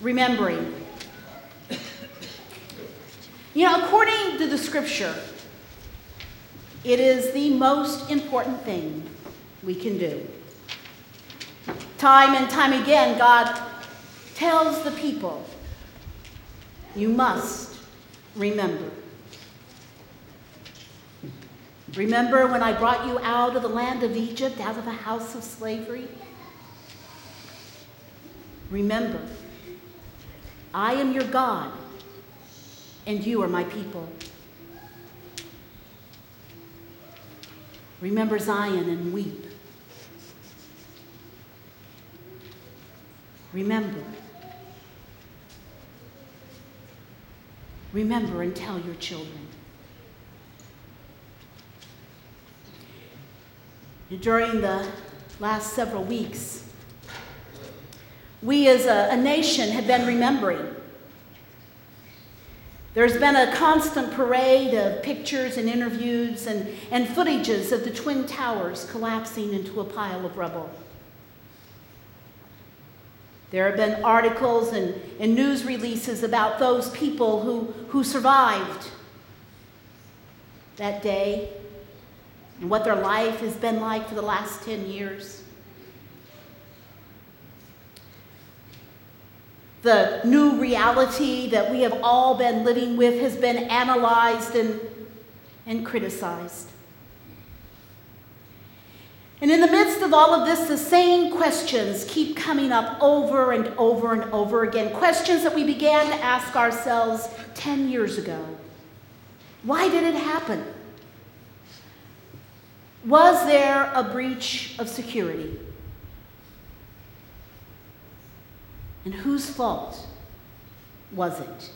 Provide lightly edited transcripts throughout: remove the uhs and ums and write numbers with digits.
remembering. According to the scripture, it is the most important thing we can do. Time and time again, God tells the people, you must remember. Remember when I brought you out of the land of Egypt, out of the house of slavery? Remember, I am your God, and you are my people. Remember Zion and weep. Remember. Remember and tell your children. During the last several weeks, we as a nation have been remembering. There's been a constant parade of pictures and interviews and footages of the Twin Towers collapsing into a pile of rubble. There have been articles and news releases about those people who survived that day and what their life has been like for the last 10 years. The new reality that we have all been living with has been analyzed and criticized. And in the midst of all of this, the same questions keep coming up over and over and over again. Questions that we began to ask ourselves 10 years ago. Why did it happen? Was there a breach of security? And whose fault was it?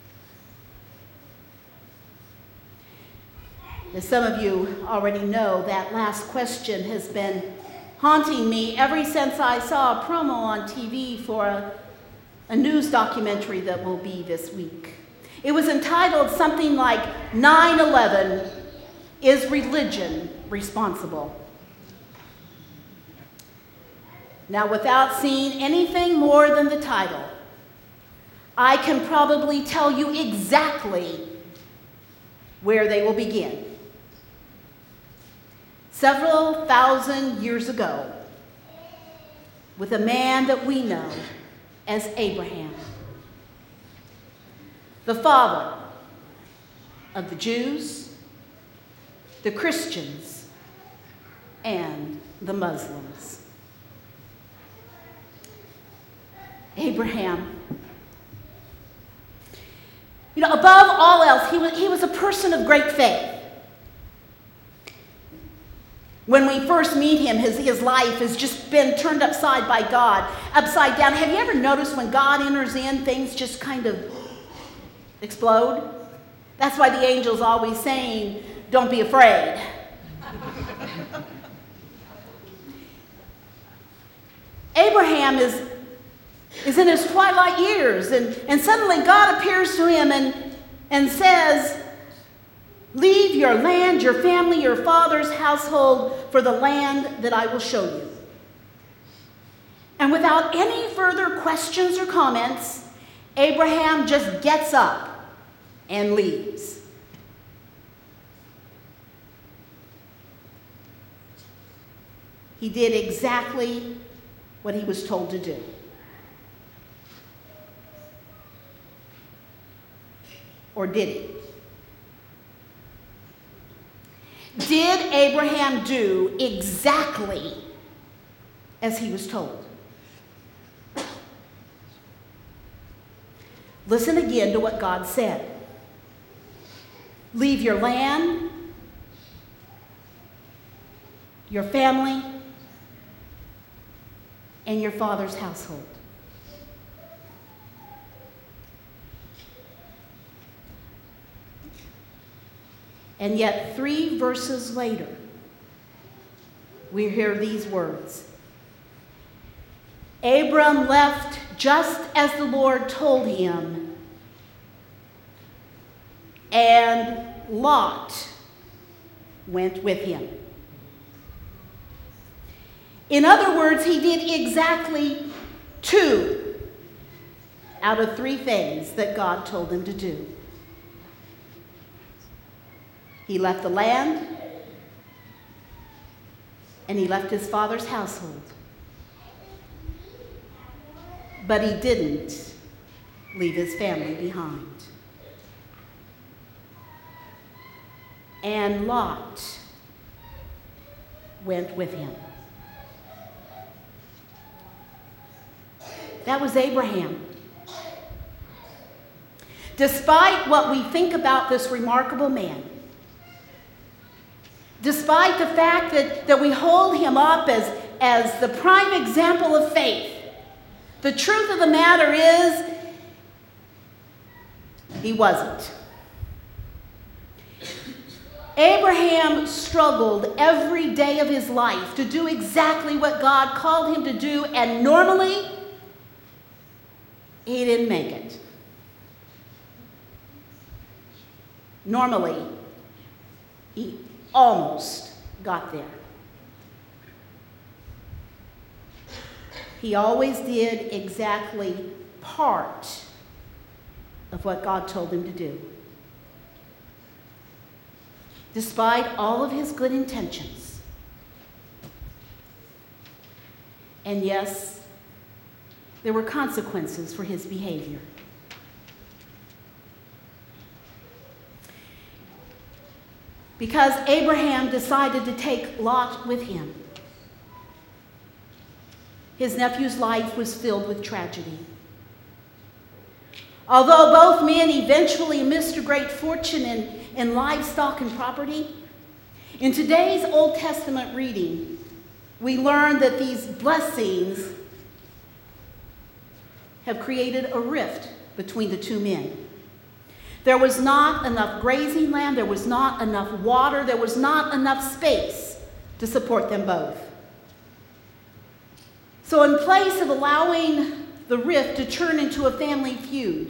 As some of you already know, that last question has been haunting me ever since I saw a promo on TV for a news documentary that will be this week. It was entitled something like 9/11, Is Religion Responsible? Now, without seeing anything more than the title, I can probably tell you exactly where they will begin. Several thousand years ago, with a man that we know as Abraham, the father of the Jews, the Christians, and the Muslims. Abraham. Above all else, he was a person of great faith. When we first meet him, his life has just been turned upside down. Have you ever noticed when God enters in, things just kind of explode? That's why the angel's always saying, don't be afraid. Abraham is in his twilight years, and suddenly God appears to him and says, leave your land, your family, your father's household for the land that I will show you. And without any further questions or comments, Abraham just gets up and leaves. He did exactly what he was told to do. Or did he? Did Abraham do exactly as he was told? Listen again to what God said. Leave your land, your family, and your father's household. And yet 3 verses later, we hear these words. Abram left just as the Lord told him, and Lot went with him. In other words, he did exactly 2 out of three things that God told him to do. He left the land, and he left his father's household. But he didn't leave his family behind. And Lot went with him. That was Abraham. Despite what we think about this remarkable man, despite the fact that we hold him up as the prime example of faith, the truth of the matter is, he wasn't. Abraham struggled every day of his life to do exactly what God called him to do, and normally, he didn't make it. Normally, he almost got there. He always did exactly part of what God told him to do. Despite all of his good intentions. And yes, there were consequences for his behavior. Because Abraham decided to take Lot with him, his nephew's life was filled with tragedy. Although both men eventually missed a great fortune in livestock and property, in today's Old Testament reading, we learn that these blessings have created a rift between the two men. There was not enough grazing land, there was not enough water, there was not enough space to support them both. So in place of allowing the rift to turn into a family feud,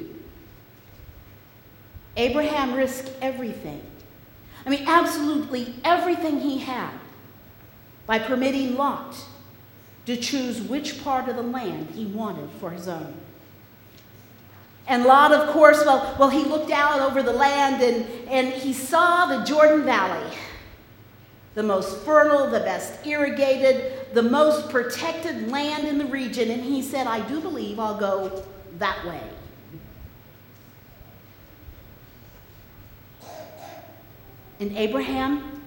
Abraham risked everything. I mean, absolutely everything he had by permitting Lot to choose which part of the land he wanted for his own. And Lot, of course, well, he looked out over the land and he saw the Jordan Valley, the most fertile, the best irrigated, the most protected land in the region. And he said, I do believe I'll go that way. And Abraham,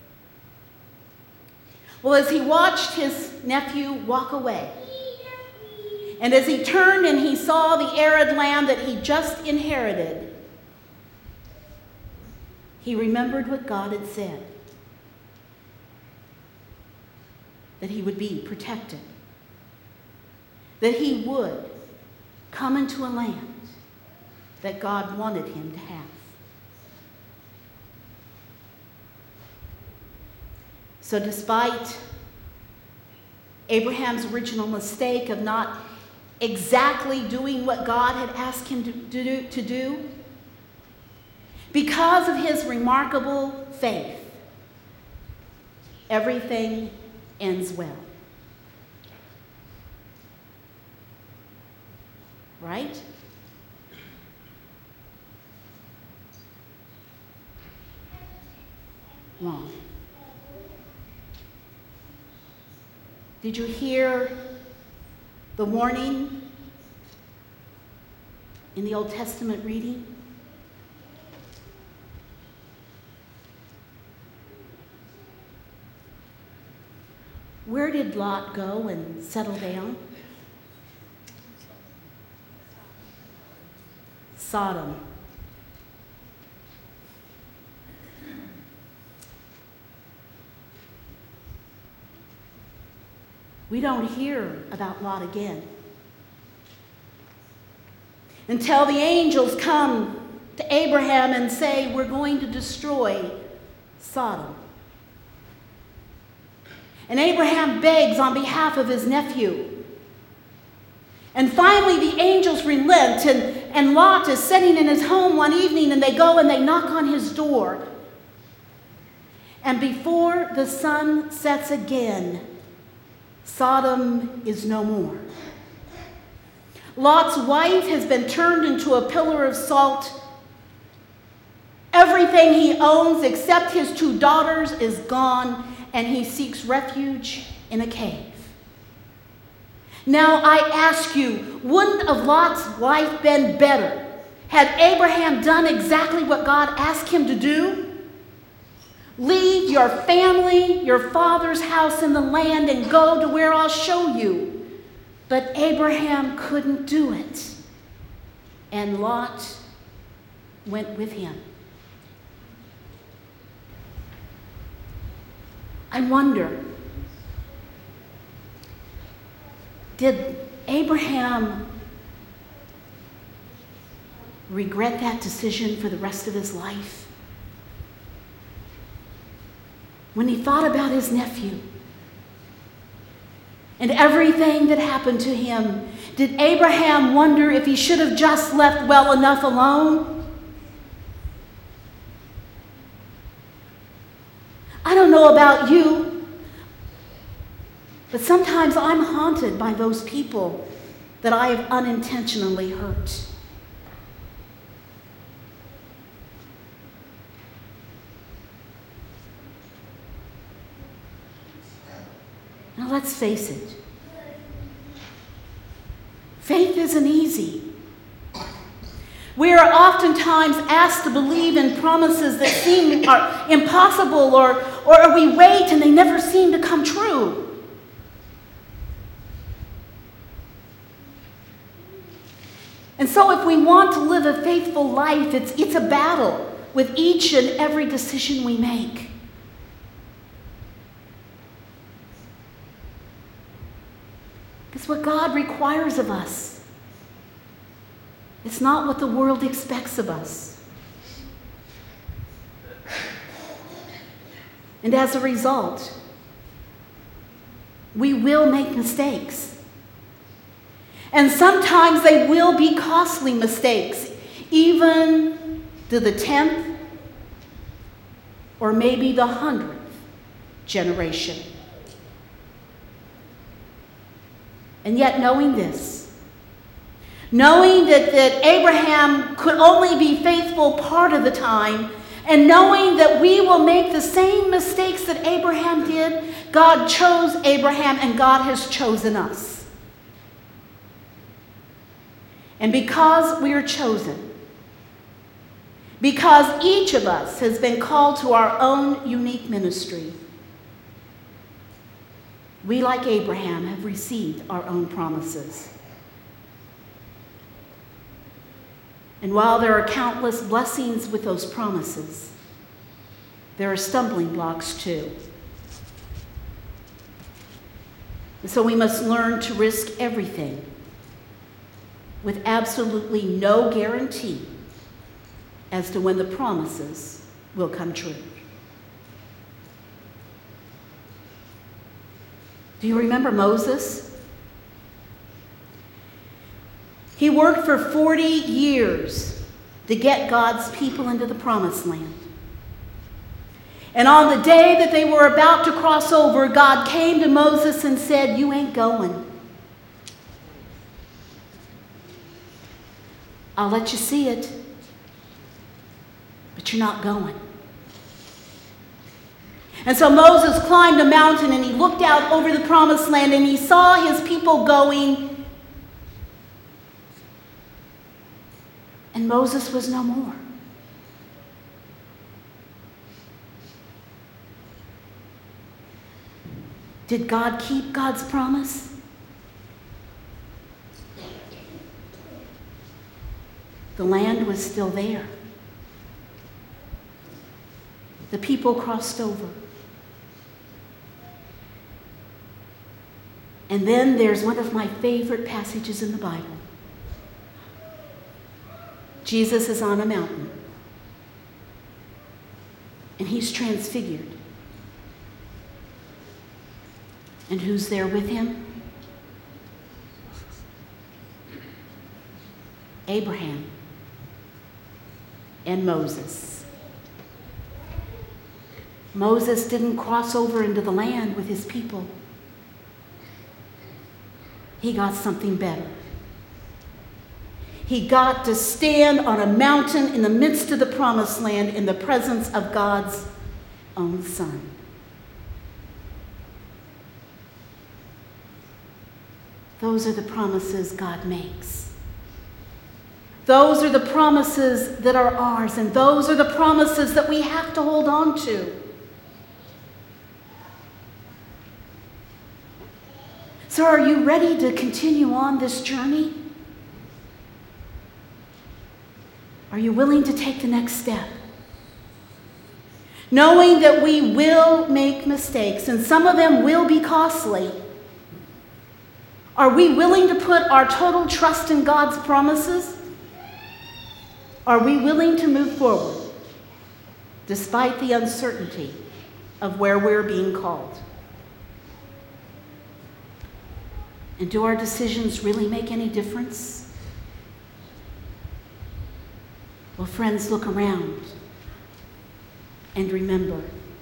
well, as he watched his nephew walk away, and as he turned and he saw the arid land that he just inherited, he remembered what God had said, that he would be protected, that he would come into a land that God wanted him to have. So despite Abraham's original mistake of not exactly doing what God had asked him to do, because of his remarkable faith, everything ends well. Right? Wrong. Did you hear the warning in the Old Testament reading? Where did Lot go and settle down? Sodom. We don't hear about Lot again until the angels come to Abraham and say, we're going to destroy Sodom. And Abraham begs on behalf of his nephew. And finally the angels relent, and Lot is sitting in his home one evening, and they go and they knock on his door. And before the sun sets again, Sodom is no more. Lot's wife has been turned into a pillar of salt. Everything he owns except his 2 daughters is gone, and he seeks refuge in a cave. Now I ask you, wouldn't have Lot's life been better had Abraham done exactly what God asked him to do? Leave your family, your father's house in the land, and go to where I'll show you. But Abraham couldn't do it, and Lot went with him. I wonder, did Abraham regret that decision for the rest of his life? When he thought about his nephew and everything that happened to him, did Abraham wonder if he should have just left well enough alone? I don't know about you, but sometimes I'm haunted by those people that I have unintentionally hurt. Now let's face it, faith isn't easy. We are oftentimes asked to believe in promises that seem impossible, or we wait and they never seem to come true. And so if we want to live a faithful life, it's a battle with each and every decision we make. It's what God requires of us. It's not what the world expects of us. And as a result, we will make mistakes. And sometimes they will be costly mistakes, even to the 10th or maybe the 100th generation. And yet, knowing this, knowing that Abraham could only be faithful part of the time, and knowing that we will make the same mistakes that Abraham did, God chose Abraham and God has chosen us. And because we are chosen, because each of us has been called to our own unique ministry, we, like Abraham, have received our own promises. And while there are countless blessings with those promises, there are stumbling blocks too. And so we must learn to risk everything with absolutely no guarantee as to when the promises will come true. Do you remember Moses? He worked for 40 years to get God's people into the promised land. And on the day that they were about to cross over, God came to Moses and said, "You ain't going. I'll let you see it, but you're not going." And so Moses climbed a mountain and he looked out over the promised land and he saw his people going. And Moses was no more. Did God keep God's promise? The land was still there. The people crossed over. And then there's one of my favorite passages in the Bible. Jesus is on a mountain, and he's transfigured. And who's there with him? Abraham and Moses. Moses didn't cross over into the land with his people. He got something better. He got to stand on a mountain in the midst of the promised land in the presence of God's own Son. Those are the promises God makes. Those are the promises that are ours, and those are the promises that we have to hold on to. So are you ready to continue on this journey? Are you willing to take the next step? Knowing that we will make mistakes, and some of them will be costly. Are we willing to put our total trust in God's promises? Are we willing to move forward despite the uncertainty of where we're being called? And do our decisions really make any difference? Well, friends, look around and remember.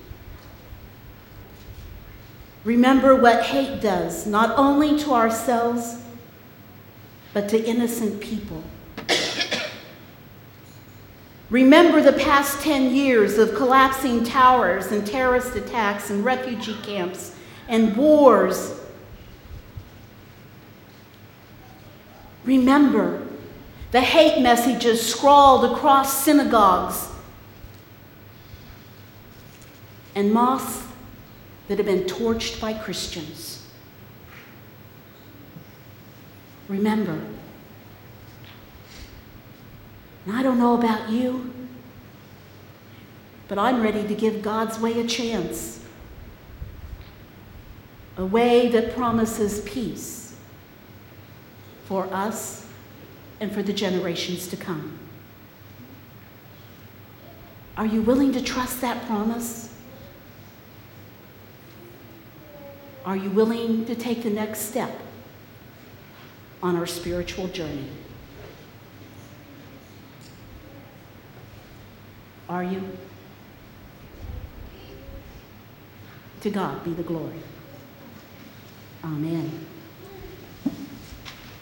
Remember what hate does, not only to ourselves, but to innocent people. Remember the past 10 years of collapsing towers and terrorist attacks and refugee camps and wars. Remember the hate messages scrawled across synagogues and mosques that have been torched by Christians. Remember. And I don't know about you, but I'm ready to give God's way a chance. A way that promises peace for us and for the generations to come. Are you willing to trust that promise? Are you willing to take the next step on our spiritual journey? Are you? To God be the glory. Amen.